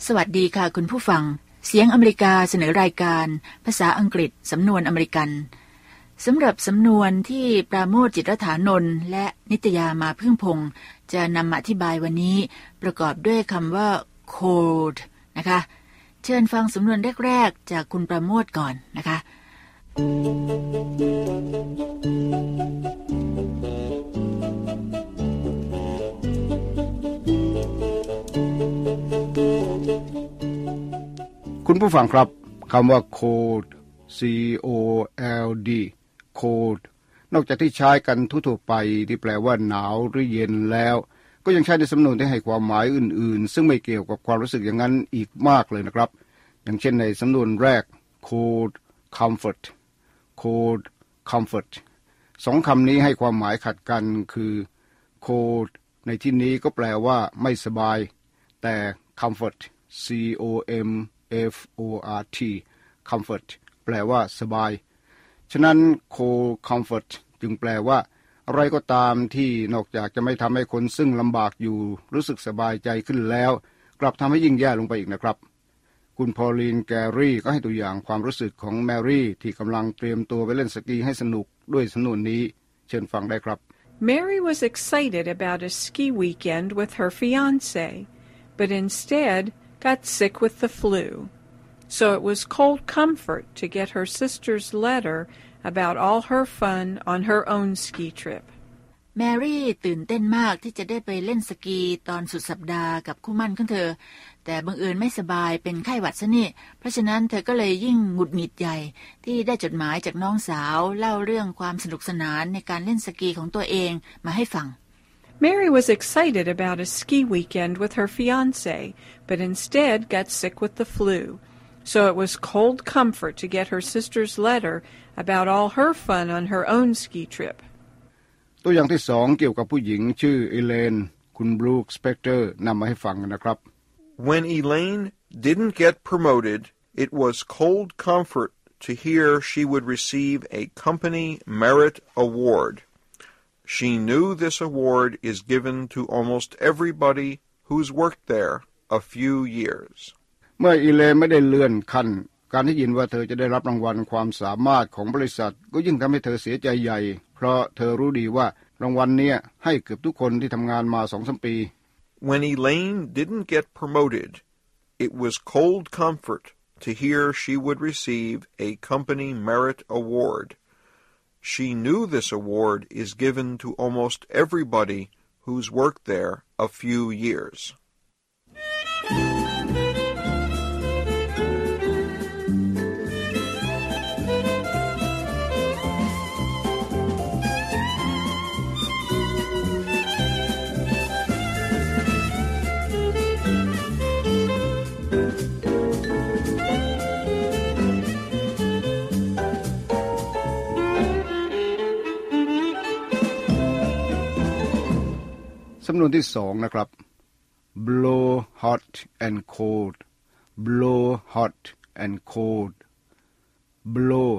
สวัสดีค่ะคุณผู้ฟังเสียงอเมริกาเสนอรายการภาษาอังกฤษสำนวนอเมริกันสำหรับสำนวนที่ปราโมท จิตรฐานนท์และนิตยามาพึ่งพงษ์จะนำมาอธิบายวันนี้ประกอบด้วยคำว่า cold นะคะเชิญฟังสำนวนแรกๆจากคุณปราโมทก่อนนะคะคุณผู้ฟังครับคำว่า cold C-O-L-D cold นอกจากที่ใช้กันทั่วๆไปที่แปลว่าหนาวหรือเย็นแล้วก็ยังใช้ในสำนวนที่ให้ความหมายอื่นๆซึ่งไม่เกี่ยวกับความรู้สึกอย่างนั้นอีกมากเลยนะครับอย่างเช่นในสำนวนแรก cold comfort cold comfort สองคำนี้ให้ความหมายขัดกันคือ cold ในที่นี้ก็แปลว่าไม่สบายแต่ comfort C-O-M-F-O-R-T comfort แปลว่าสบายฉะนั้น cold comfort จึงแปลว่าอะไรก็ตามที่นอกจากจะไม่ทำให้คนซึ่งลำบากอยู่รู้สึกสบายใจขึ้นแล้วกลับทำให้ยิ่งแย่ลงไปอีกนะครับคุณพอลีนแกรี่ก็ให้ตัวอย่างความรู้สึกของแมรี่ที่กำลังเตรียมตัวไปเล่นสกีให้สนุกด้วยสำนวนนี้เชิญฟังได้ครับ Mary was excited about a ski weekend with her fiancé, but instead got sick with the flu. So it was cold comfort to get her sister's letter about all her fun on her own ski trip. แมรี่ตื่นเต้นมากที่จะได้ไปเล่นสกีตอนสุดสัปดาห์กับคู่หมั่นของเธอแต่บังเอิญไม่สบายเป็นไข้หวัดซะนี่เพราะฉะนั้นเธอก็เลยยิ่งหงุดหงิดใหญ่ที่ได้จดหมายจากน้องสาวเล่าเรื่องความสนุกสนานในการเล่นสกีของตัวเองมาให้ฟัง Mary was excited about a ski weekend with her fiancé, but instead got sick with the flu. So it was cold comfort to get her sister's letter about all her fun on her own ski trip. ตัวอย่างที่สองเกี่ยวกับผู้หญิงชื่อเอเลนคุณบรูคสเปกเตอร์นำมาให้ฟังนะครับ When Elaine didn't get promoted, it was cold comfort to hear she would receive a company merit award.She knew this award is given to almost everybody who's worked there a few years. เมื่ออีเลนไม่ได้เลื่อนขั้นการที่ยินว่าเธอจะได้รับรางวัลความสามารถของบริษัทก็ยิ่งทำให้เธอเสียใจใหญ่เพราะเธอรู้ดีว่ารางวัลนี้ให้เกือบทุกคนที่ทำงานมา 2-3 ปี When Elaine didn't get promoted, it was cold comfort to hear she would receive a company merit award.She knew this award is given to almost everybody who's worked there a few years. สำนวนที่สองนะครับ blow hot and cold blow hot and cold blow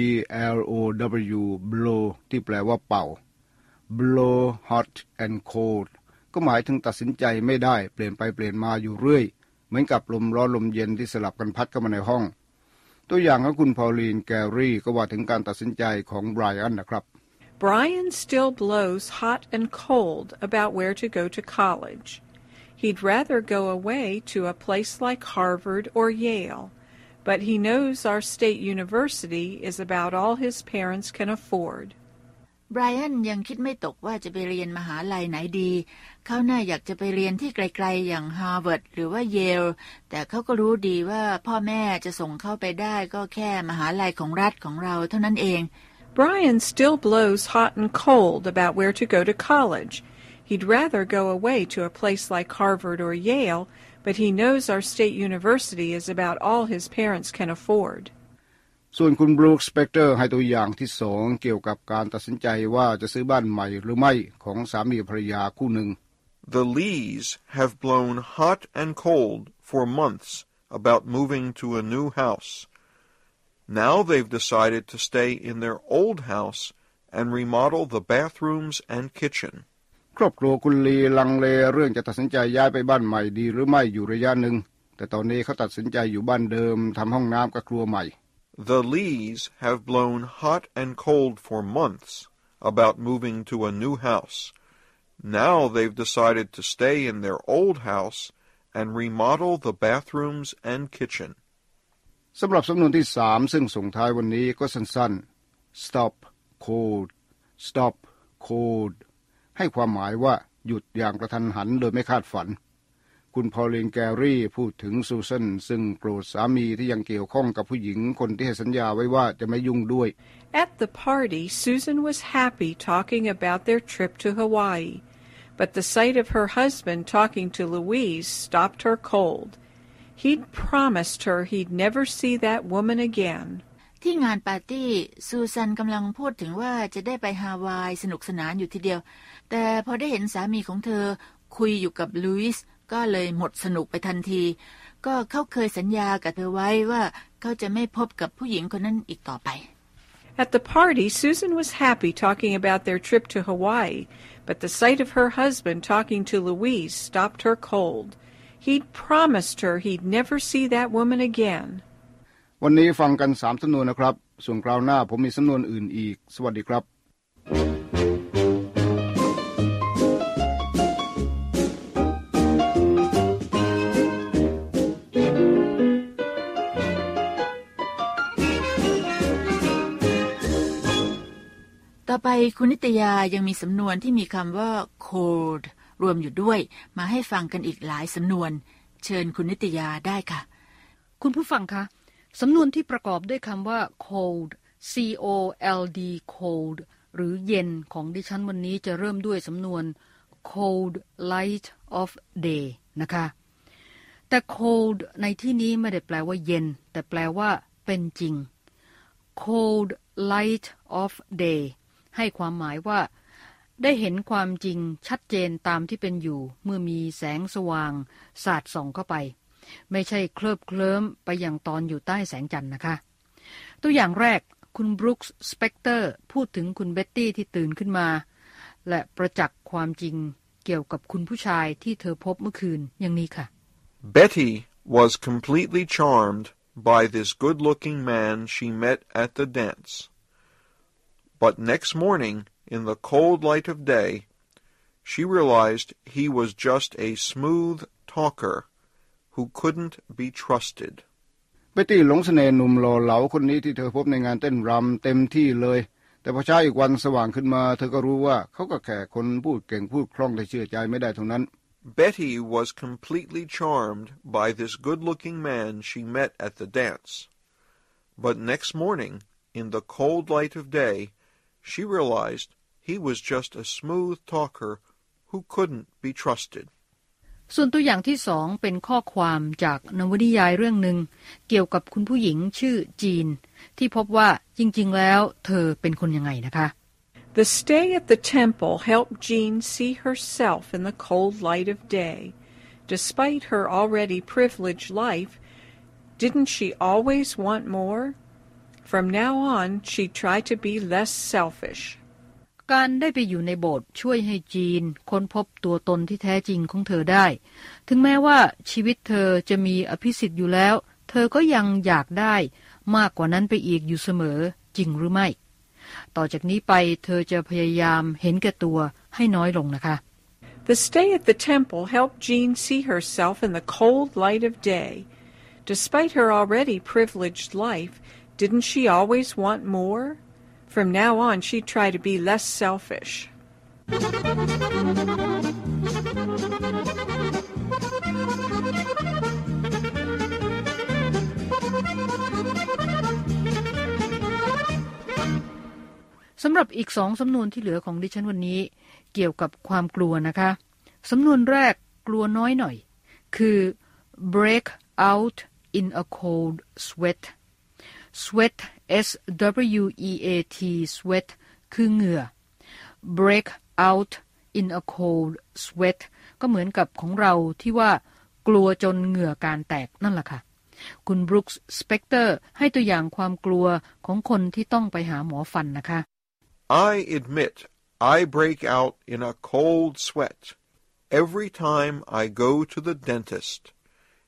B-L-O-W blow ที่แปลว่าเป่า blow hot and cold ก็หมายถึงตัดสินใจไม่ได้เปลี่ยนไปเปลี่ยนมาอยู่เรื่อยเหมือนกับลมร้อนลมเย็นที่สลับกันพัดเข้ามาในห้องตัวอย่างของคุณพอลีนแกรี่ก็ว่าถึงการตัดสินใจของไบรอันนะครับ Brian still blows hot and cold about where to go to college. He'd rather go away to a place like Harvard or Yale, but he knows our state university is about all his parents can afford. Brian ยังคิดไม่ตกว่าจะไปเรียนมหาลัยไหนดีเขาน่าอยากจะไปเรียนที่ไกลๆอย่าง Harvard หรือว่า Yale แต่เขาก็รู้ดีว่าพ่อแม่จะส่งเขาไปได้ก็แค่มหาลัยของรัฐของเราเท่านั้นเอง Brian still blows hot and cold about where to go to college. He'd rather go away to a place like Harvard or Yale, but he knows our state university is about all his parents can afford. ส่วนคุณบรูคสเปกเตอร์ให้ตัวอย่างที่สองเกี่ยวกับการตัดสินใจว่าจะซื้อบ้านใหม่หรือไม่ของสามีภรรยาคู่หนึ่ง The Lees have blown hot and cold for months about moving to a new house.Now they've decided to stay in their old house and remodel the bathrooms and kitchen. ครอบครัวคุณลีลังเลเรื่องจะตัดสินใจย้ายไปบ้านใหม่ดีหรือไม่อยู่ระยะหนึ่งแต่ตอนนี้เขาตัดสินใจอยู่บ้านเดิมทำห้องน้ำกับครัวใหม่ The Lees have blown hot and cold for months about moving to a new house. Now they've decided to stay in their old house and remodel the bathrooms and kitchen. สำหรับสำนวนที่3ซึ่งส่งท้ายวันนี้ก็สั้นๆ stop cold stop cold ให้ความหมายว่าหยุดอย่างกระทันหันโดยไม่คาดฝันคุณพอลลินแกรี่พูดถึงซูซันซึ่งโกรธสามีที่ยังเกี่ยวข้องกับผู้หญิงคนที่ให้สัญญาไว้ว่าจะไม่ยุ่งด้วย At the party, Susan was happy talking about their trip to Hawaii, but the sight of her husband talking to Louise stopped her cold. He'd promised her he'd never see that woman again. ที่งานปาร์ตี้ซูซันกำลังพูดถึงว่าจะได้ไปฮาวายสนุกสนานอยู่ทีเดียวแต่พอได้เห็นสามีของเธอคุยอยู่กับลุยส์ก็เลยหมดสนุกไปทันทีก็เขาเคยสัญญากับเธอไว้ว่าเขาจะไม่พบกับผู้หญิงคนนั้นอีกต่อไป At the party, Susan was happy talking about their trip to Hawaii, but the sight of her husband talking to Louise stopped her cold. He'd promised her he'd never see that woman again. วันนี้ฟังกัน3สำนวนนะครับส่วนคราวหน้าผมมีสำนวนอื่นอีกสวัสดีครับต่อไปคุณนิตยายังมีสำนวนที่มีคำว่า cold รวมอยู่ด้วยมาให้ฟังกันอีกหลายสำนวนเชิญคุณนิตยาได้ค่ะคุณผู้ฟังคะสำนวนที่ประกอบด้วยคำว่า cold cold cold หรือเย็นของดิฉันวันนี้จะเริ่มด้วยสำนวน cold light of day นะคะแต่ cold ในที่นี้ไม่ได้แปลว่าเย็นแต่แปลว่าเป็นจริง cold light of day ให้ความหมายว่าได้เห็นความจริงชัดเจนตามที่เป็นอยู่เมื่อมีแสงสว่างสาดส่องเข้าไปไม่ใช่เคลิบเคลิ้มไปอย่างตอนอยู่ใต้แสงจันทร์นะคะตัวอย่างแรกคุณบรูคส์สเปกเตอร์พูดถึงคุณเบ็ตตี้ที่ตื่นขึ้นมาและประจักษ์ความจริงเกี่ยวกับคุณผู้ชายที่เธอพบเมื่อคืนอย่างนี้ค่ะ Betty was completely charmed by this good-looking man she met at the dance. But next morning, in the cold light of day, she realized he was just a smooth talker who couldn't be trusted. เบตตี้หลงเสน่ห์หนุ่มหล่อเหลาคนนี้ที่เธอพบในงานเต้นรำเต็มที่เลยแต่พอเช้าอีกวันสว่างขึ้นมาเธอก็รู้ว่าเขาก็แค่คนพูดเก่งพูดคล่องแต่เชื่อใจไม่ได้เท่านั้น Betty was completely charmed by this good-looking man she met at the dance. But next morning, in the cold light of day, she realized he was just a smooth talker who couldn't be trusted. ส่วนตัวอย่างที่2เป็นข้อความจากนวนิยายเรื่องหนึ่งเกี่ยวกับคุณผู้หญิงชื่อจีนที่พบว่าจริงๆแล้วเธอเป็นคนยังไงนะคะ The stay at the temple helped Jean see herself in the cold light of day. Despite her already privileged life, didn't she always want more? From now on, she tried to be less selfish. การได้ไปอยู่ในโบสถ์ช่วยให้จีนค้นพบตัวตนที่แท้จริงของเธอได้ถึงแม้ว่าชีวิตเธอจะมีอภิสิทธิ์อยู่แล้วเธอก็ยังอยากได้มากกว่านั้นไปอีกอยู่เสมอจริงหรือไม่ต่อจากนี้ไปเธอจะพยายามเห็นแก่ตัวให้น้อยลงนะคะ The stay at the temple helped Jean see herself in the cold light of day. Despite her already privileged life, didn't she always want more?From now on, she'd try to be less selfish. สำหรับอีก2สำนวนที่เหลือของดิฉันวันนี้เกี่ยวกับความกลัวนะคะสำนวนแรกกลัวน้อยหน่อยคือ break out in a cold sweat sweat S-W-E-A-T sweat คือเหงื่อ break out in a cold sweat ก็เหมือนกับของเราที่ว่ากลัวจนเหงื่อการแตกนั่นแหละค่ะคุณบรูคส์สเปกเตอร์ให้ตัวอย่างความกลัวของคนที่ต้องไปหาหมอฟันนะคะ I admit I break out in a cold sweat every time I go to the dentist.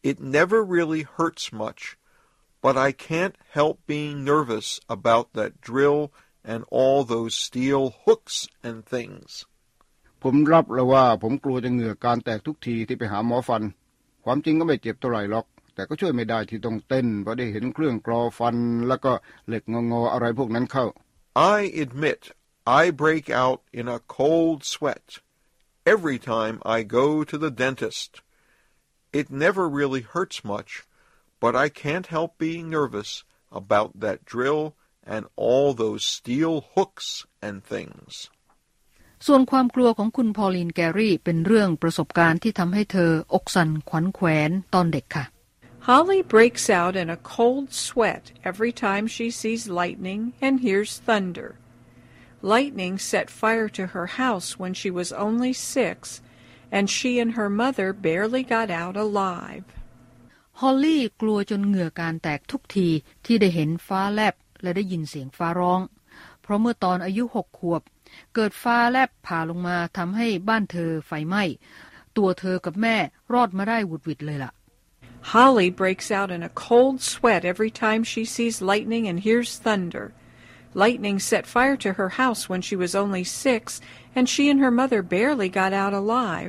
It never really hurts much, but I can't help being nervous about that drill and all those steel hooks and things. ผมรับแล้วว่าผมกลัวจะเหงื่อการแตกทุกทีที่ไปหาหมอฟันความจริงก็ไม่เจ็บเท่าไหร่หรอกแต่ก็ช่วยไม่ได้ที่ต้องเต้นเพราะได้เห็นเครื่องกรอฟันแล้วก็เหล็กงอๆอะไรพวกนั้นเข้า I admit I break out in a cold sweat every time I go to the dentist. It never really hurts much, but I can't help being nervous about that drill and all those steel hooks and things. ส่วนความกลัวของคุณพอลีนแกรี่เป็นเรื่องประสบการณ์ที่ทำให้เธออกสั่นขวัญแขวนตอนเด็กค่ะ Holly breaks out in a cold sweat every time she sees lightning and hears thunder. Lightning set fire to her house when she was only 6, and she and her mother barely got out alive. ฮอลลี่กลัวจนเหงื่อการแตกทุกทีที่ได้เห็นฟ้าแลบและได้ยินเสียงฟ้าร้องเพราะเมื่อตอนอายุ6 ขวบเกิดฟ้าแลบผ่าลงมาทำให้บ้านเธอไฟไหม้ตัวเธอกับแม่รอดมาได้หวุดหวิดเลยล่ะ Holly breaks out in a cold sweat every time she sees lightning and hears thunder. Lightning set fire to her house when she was only 6, and she and her mother barely got out alive.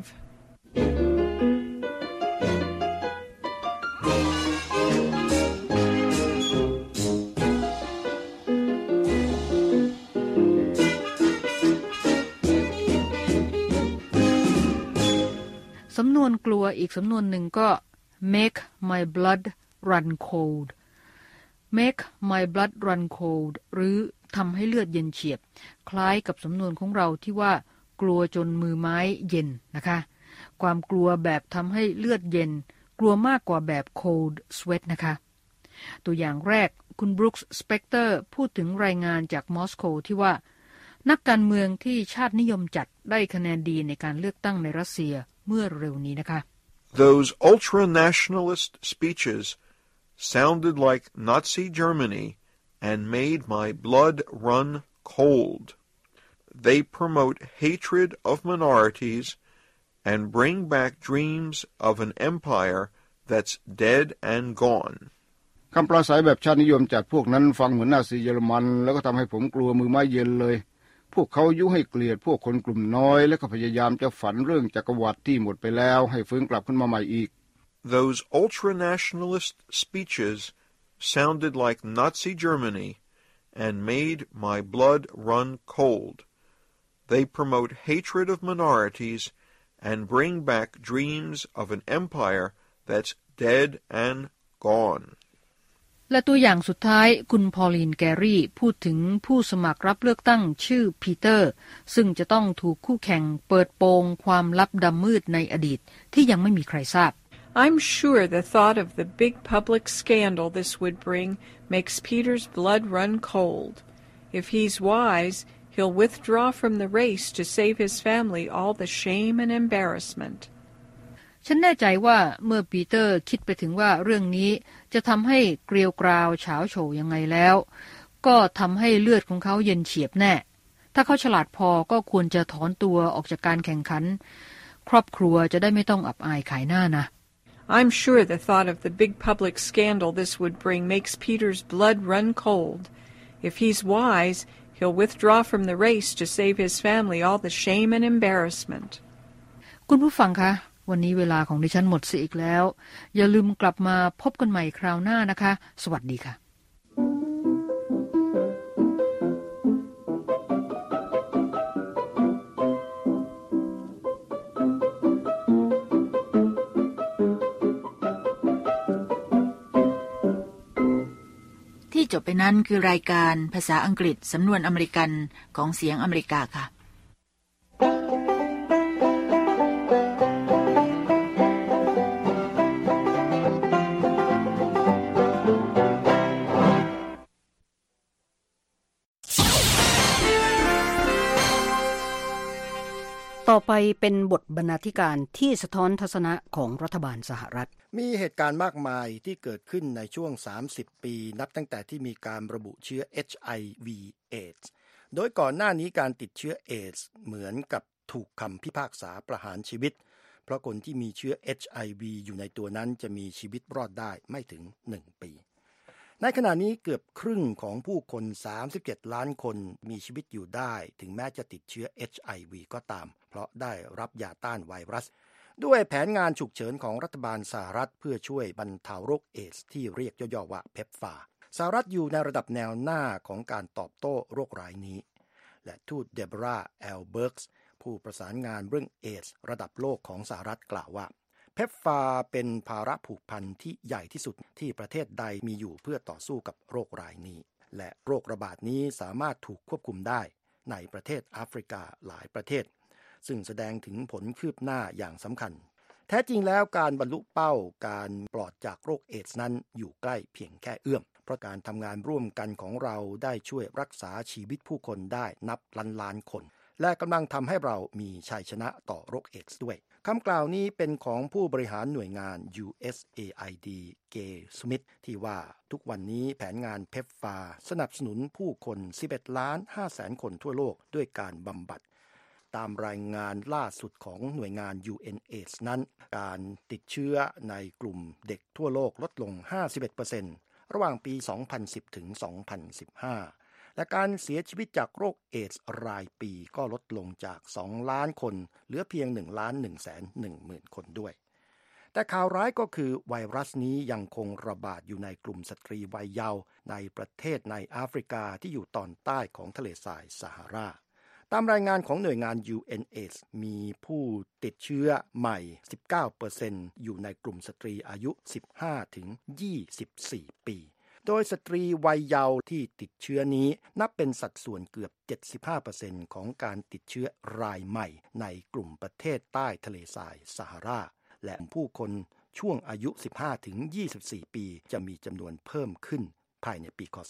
สำนวนกลัวอีกสำนวนหนึ่งก็ make my blood run cold make my blood run cold หรือทำให้เลือดเย็นเฉียบคล้ายกับสำนวนของเราที่ว่ากลัวจนมือไม้เย็นนะคะความกลัวแบบทำให้เลือดเย็นกลัวมากกว่าแบบ cold sweat นะคะตัวอย่างแรกคุณบรูคส์สเปกเตอร์พูดถึงรายงานจากมอสโกที่ว่านักการเมืองที่ชาตินิยมจัดได้คะแนนดีในการเลือกตั้งในรัสเซียเมื่อเร็วนี้นะคะ Those ultra-nationalist speeches sounded like Nazi Germany and made my blood run cold. They promote hatred of minorities and bring back dreams of an empire that's dead and gone. คำปราศัยแบบชาตินิยมจัดพวกนั้นฟังเหมือนนาซีเยอรมันแล้วก็ทำให้ผมกลัวมือไม้เย็นเลยพวกเขายุให้เกลียดพวกคนกลุ่มน้อยและก็พยายามจะฝันเรื่องจักรวรรดิที่หมดไปแล้วให้ฟื้นกลับขึ้นมาใหม่อีก Those ultra-nationalist speeches sounded like Nazi Germany and made my blood run cold. They promote hatred of minorities and bring back dreams of an empire that's dead and gone. และตัวอย่างสุดท้ายคุณพอลีนแกรี่พูดถึงผู้สมัครรับเลือกตั้งชื่อปีเตอร์ซึ่งจะต้องถูกคู่แข่งเปิดโปงความลับดำมืดในอดีตที่ยังไม่มีใครทราบ I'm sure the thought of the big public scandal this would bring makes Peter's blood run cold. If he's wise, he'll withdraw from the race to save his family all the shame and embarrassment. ฉันแน่ใจว่าเมื่อปีเตอร์คิดไปถึงว่าเรื่องนี้จะทำให้เกลียวกราวเฉาโฉยังไงแล้วก็ทำให้เลือดของเขาเย็นเฉียบแน่ถ้าเขาฉลาดพอก็ควรจะถอนตัวออกจากการแข่งขันครอบครัวจะได้ไม่ต้องอับอายขายหน้านะ I'm sure the thought of the big public scandal this would bring makes Peter's blood run cold. If he's wise, he'll withdraw from the race to save his family all the shame and embarrassment. คุณผู้ฟังคะวันนี้เวลาของดิฉันหมดเสียอีกแล้วอย่าลืมกลับมาพบกันใหม่คราวหน้านะคะสวัสดีค่ะที่จบไปนั้นคือรายการภาษาอังกฤษสำนวนอเมริกันของเสียงอเมริกาค่ะต่อไปเป็นบทบรรณาธิการที่สะท้อนทัศนะของรัฐบาลสหรัฐมีเหตุการณ์มากมายที่เกิดขึ้นในช่วง30ปีนับตั้งแต่ที่มีการระบุเชื้อ HIV AIDS โดยก่อนหน้านี้การติดเชื้อ AIDS เหมือนกับถูกคำพิพากษาประหารชีวิตเพราะคนที่มีเชื้อ HIV อยู่ในตัวนั้นจะมีชีวิตรอดได้ไม่ถึง1 ปีในขณะนี้เกือบครึ่งของผู้คน37ล้านคนมีชีวิตอยู่ได้ถึงแม้จะติดเชื้อ HIV ก็ตามเพราะได้รับยาต้านไวรัสด้วยแผนงานฉุกเฉินของรัฐบาลสหรัฐเพื่อช่วยบรรเทาโรคเอดส์ที่เรียกย่อๆว่าเพปฟาสหรัฐอยู่ในระดับแนวหน้าของการตอบโต้โรคร้ายนี้และทูตเดโบราห์ แอลเบิร์กส์ผู้ประสานงานเรื่องเอดส์ระดับโลกของสหรัฐกล่าวว่าเพปฟาเป็นภาระผูกพันที่ใหญ่ที่สุดที่ประเทศใดมีอยู่เพื่อต่อสู้กับโรคร้ายนี้และโรคระบาดนี้สามารถถูกควบคุมได้ในประเทศแอฟริกาหลายประเทศซึ่งแสดงถึงผลคืบหน้าอย่างสำคัญแท้จริงแล้วการบรรลุเป้าการปลอดจากโรคเอดส์นั้นอยู่ใกล้เพียงแค่เอื้อมเพราะการทำงานร่วมกันของเราได้ช่วยรักษาชีวิตผู้คนได้นับล้านคนและกำลังทำให้เรามีชัยชนะต่อโรคเอดส์ด้วยคำกล่าวนี้เป็นของผู้บริหารหน่วยงาน USAID เกย์สมิธที่ว่าทุกวันนี้แผนงานเพปฟาสนับสนุนผู้คน 11.5 คนทั่วโลกด้วยการบำบัดตามรายงานล่าสุดของหน่วยงาน UNAIDS นั้นการติดเชื้อในกลุ่มเด็กทั่วโลกลดลง 51% ระหว่างปี 2010 ถึง 2015 และการเสียชีวิตจากโรคเอดส์รายปีก็ลดลงจาก 2 ล้านคนเหลือเพียง 1,110,000 คนด้วยแต่ข่าวร้ายก็คือไวรัสนี้ยังคงระบาดอยู่ในกลุ่มสตรีวัยเยาว์ในประเทศในแอฟริกาที่อยู่ตอนใต้ของทะเลทรายซาฮาราตามรายงานของหน่วยงาน UNAIDS มีผู้ติดเชื้อใหม่ 19% อยู่ในกลุ่มสตรีอายุ 15-24 ปีโดยสตรีวัยเยาว์ที่ติดเชื้อนี้นับเป็นสัดส่วนเกือบ 75% ของการติดเชื้อรายใหม่ในกลุ่มประเทศใต้ทะเลทรายซาฮาราและผู้คนช่วงอายุ 15-24 ปีจะมีจำนวนเพิ่มขึ้นภายในปีค.ศ.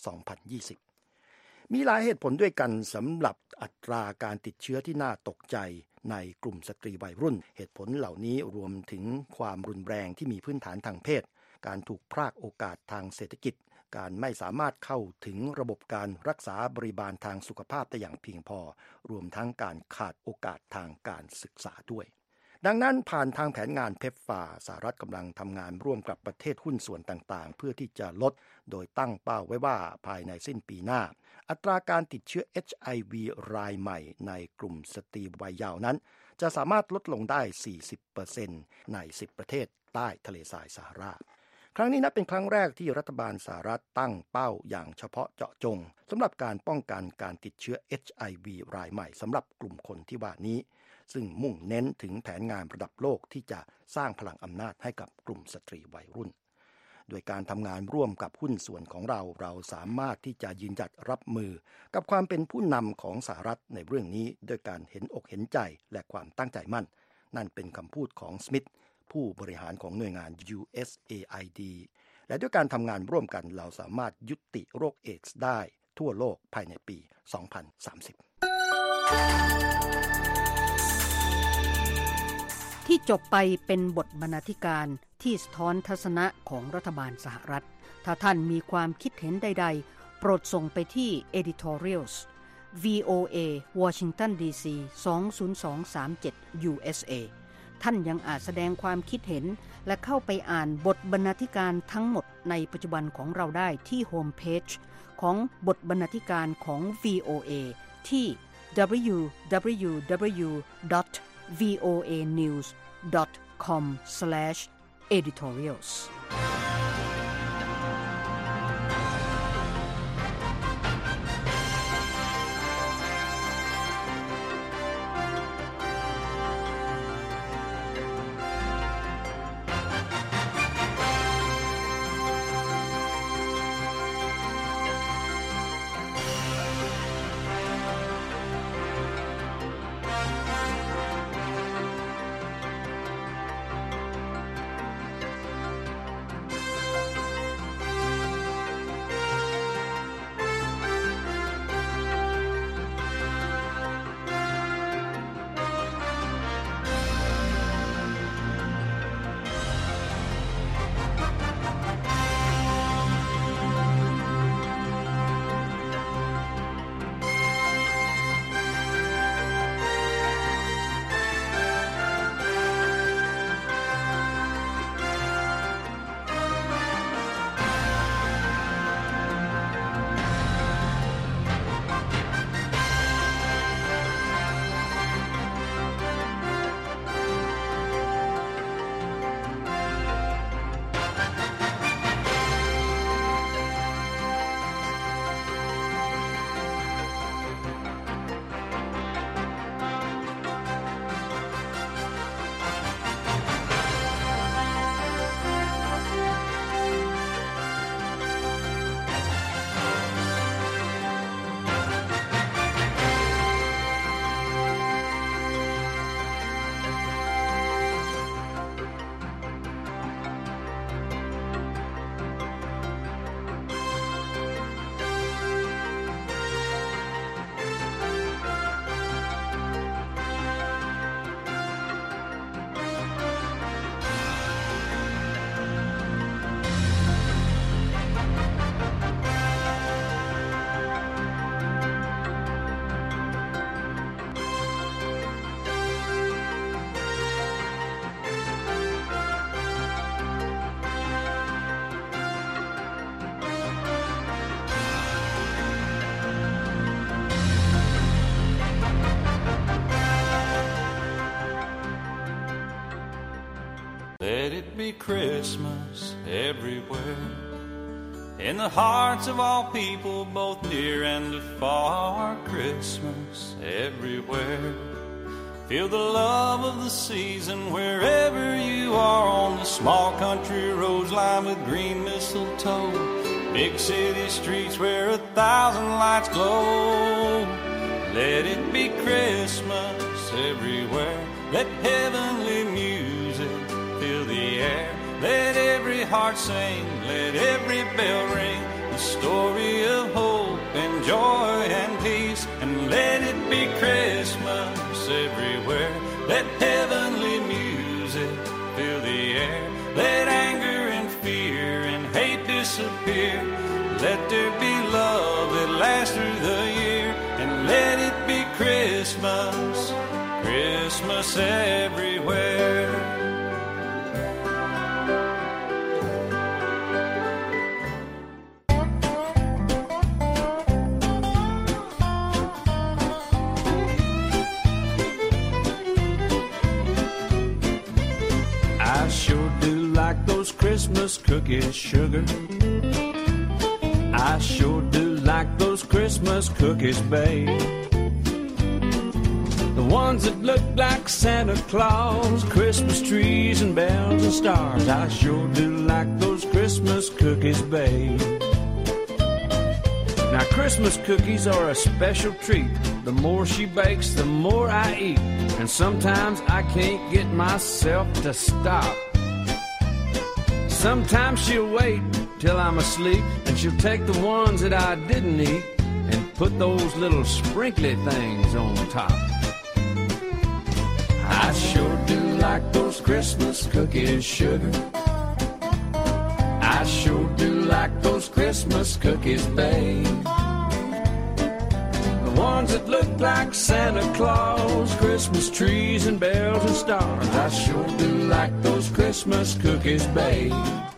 2020 มีหลายเหตุผลด้วยกันสำหรับอัตราการติดเชื้อที่น่าตกใจในกลุ่มสตรีวัยรุ่นเหตุผลเหล่านี้รวมถึงความรุนแรงที่มีพื้นฐานทางเพศการถูกพรากโอกาสทางเศรษฐกิจการไม่สามารถเข้าถึงระบบการรักษาบริบาลทางสุขภาพได้อย่างเพียงพอรวมทั้งการขาดโอกาสทางการศึกษาด้วยดังนั้นผ่านทางแผนงานเพปฟาสหรัฐกำลังทำงานร่วมกับประเทศหุ้นส่วนต่างๆเพื่อที่จะลดโดยตั้งเป้าไว้ว่าภายในสิ้นปีหน้าอัตราการติดเชื้อ HIV รายใหม่ในกลุ่มสตรีวัยเยาว์นั้นจะสามารถลดลงได้ 40% ใน 10 ประเทศใต้ทะเลทรายซาฮาราครั้งนี้นับเป็นครั้งแรกที่รัฐบาลสหรัฐตั้งเป้าอย่างเฉพาะเจาะจงสำหรับการป้องกันการติดเชื้อ HIV รายใหม่สำหรับกลุ่มคนที่ว่านี้ซึ่งมุ่งเน้นถึงแผนงานระดับโลกที่จะสร้างพลังอำนาจให้กับกลุ่มสตรีวัยรุ่นโดยการทำงานร่วมกับหุ้นส่วนของเราสามารถที่จะยืนหยัดรับมือกับความเป็นผู้นำของสหรัฐในเรื่องนี้ด้วยการเห็นอกเห็นใจและความตั้งใจมั่นนั่นเป็นคำพูดของสมิธผู้บริหารของหน่วยงาน USAID และด้วยการทำงานร่วมกันเราสามารถยุติโรคเอดส์ได้ทั่วโลกภายในปี 2030 ที่จบไปเป็นบทบรรณาธิการที่สะท้อนทัศนะของรัฐบาลสหรัฐถ้าท่านมีความคิดเห็นใดๆโปรดส่งไปที่ editorials VOA Washington DC 20237 USAท่านยังอาจแสดงความคิดเห็นและเข้าไปอ่านบทบรรณาธิการทั้งหมดในปัจจุบันของเราได้ที่โฮมเพจของบทบรรณาธิการของ VOA ที่ www.voanews.com/editorials Christmas everywhere. In the hearts of all people, both near and afar, Christmas everywhere. Feel the love of the season wherever you are, on the small country roads lined with green mistletoe, big city streets where 1,000 lights glow. Let it be Christmas everywhere. Let heavenly music fill the air. Let every heart sing, let every bell ring, the story of hope and joy and peace. And let it be Christmas everywhere. Let heavenly music fill the air. Let anger and fear and hate disappear. Let there be love that lasts through the year. And let it be Christmas, Christmas everywhere. I sure do like those Christmas cookies, sugar. I sure do like those Christmas cookies, babe. The ones that look like Santa Claus, Christmas trees and bells and stars. I sure do like those Christmas cookies, babe. Now Christmas cookies are a special treat. The more she bakes, the more I eat. And sometimes I can't get myself to stop. Sometimes she'll wait till I'm asleep, and she'll take the ones that I didn't eat and put those little sprinkly things on top. I sure do like those Christmas cookies, sugar. I sure do like those Christmas cookies, babe. The ones that look like Santa Claus, Christmas trees and bells and stars. I sure do like those Christmas cookies, babe.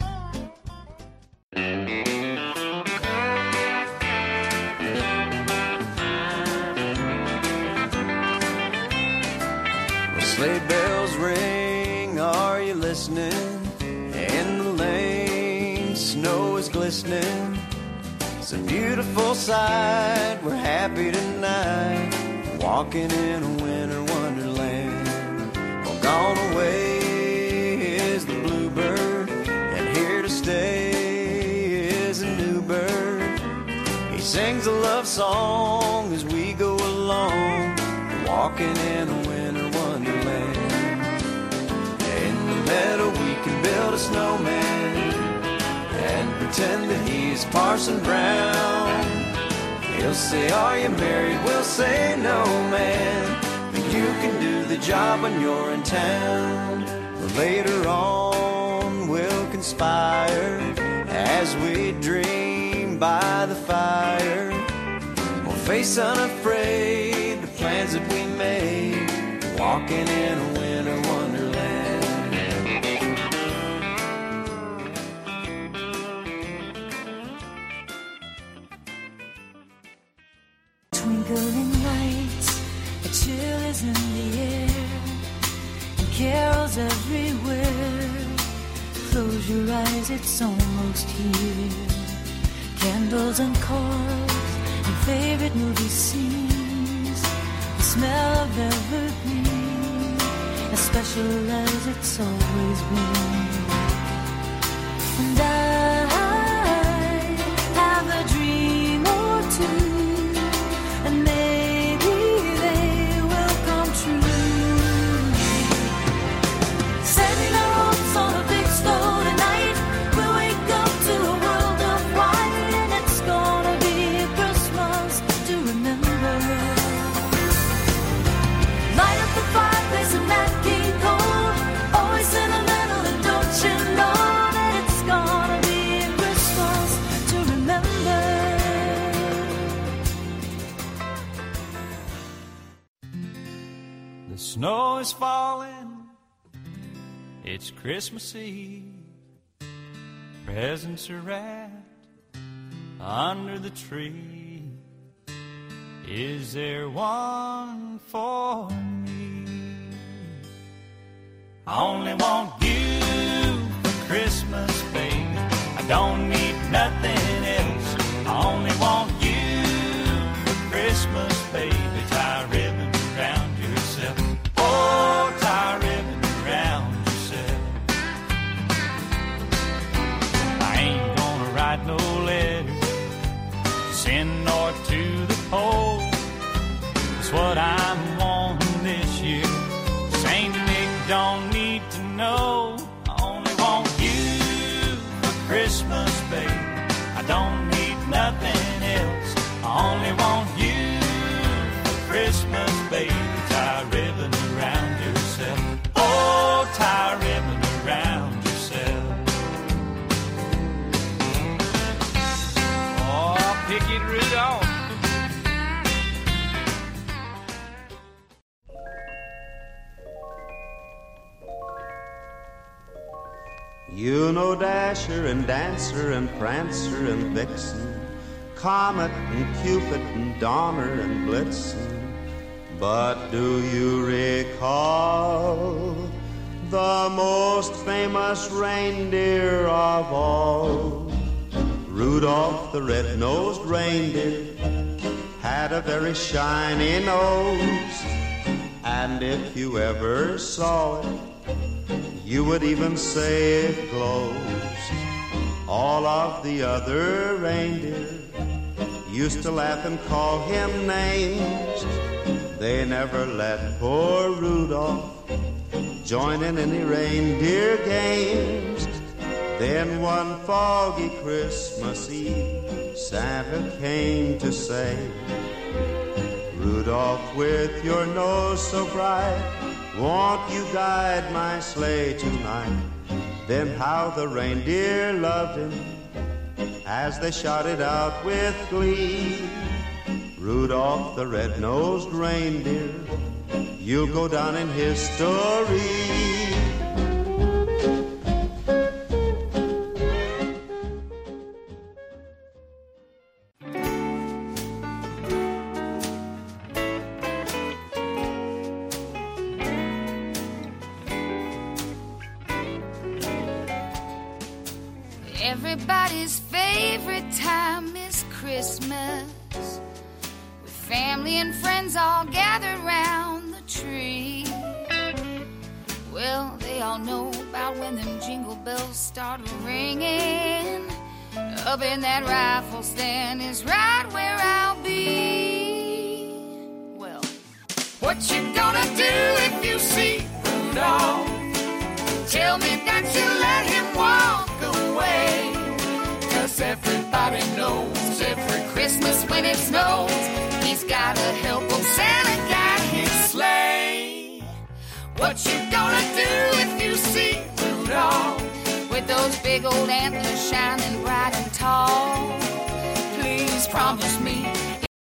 Sleigh bells ring, are you listening? In the lane, snow is glistening. It's a beautiful sight, we're happy tonight, walking in a winter wonderland. Well, gone away is the bluebird, and here to stay is a new bird. He sings a love song as we go along, walking in a winter wonderland. In the meadow we can build a snowman and pretend that he's Parson Brown. He'll say, are you married? We'll say, no, man, but you can do the job when you're in town. But later on we'll conspire as we dream by the fire. We'll face unafraid the plans that we made, walking in a winter wonderland. Twinkling lights, a chill is in the air, and carols everywhere. Close your eyes, it's almost here. Candles and cars and favorite movie scenes, the smell of evergreen, as special as it's always been. And I have a dream or two, and maybe they will come true. Setting our hopes on a big stone tonight, we'll wake up to a world of white, and it's gonna be a Christmas to remember. Light up the fireplace and that King Cole, always sentimental, and don't you know that it's gonna be a Christmas to remember. The snow is falling, it's Christmas Eve. Presents are wrapped under the tree. Is there one for me? I only want you for Christmas, baby. I don't need nothing else. I only want you for Christmas, baby. Tie a ribbon around yourself. Oh, tie a ribbon around yourself. I ain't gonna write no letter, send north to the pole. That's what I'm wanting this year. Saint Nick don't need to know. I only want you for Christmas, baby. I don't need nothing else. I only want you for Christmas, baby. Tie a ribbon around yourself. Oh, tie a ribbon around yourself. Oh, pick it right off. You know Dasher and Dancer and Prancer and Vixen, Comet and Cupid and Donner and Blitzen. But do you recall the most famous reindeer of all? Rudolph the red-nosed reindeer had a very shiny nose, and if you ever saw it, you would even say it glows. All of the other reindeer used to laugh and call him names. They never let poor Rudolph join in any reindeer games. Then one foggy Christmas Eve, Santa came to say, Rudolph, with your nose so bright, won't you guide my sleigh tonight? Then how the reindeer loved him as they shouted out with glee, Rudolph the red-nosed reindeer, you'll go down in history. Everybody's favorite time is Christmas, with family and friends all gathered round the tree. Well, they all know about when them jingle bells start ringing. Up in that rifle stand is right where I'll be. Well, what you gonna do if you see Rudolph? Tell me that you let him walk away. 'Cause everybody knows every Christmas when it snows, he's gotta help old Santa guide his sleigh. What you gonna do if you see Rudolph with those big old antlers shining bright and tall? Please promise me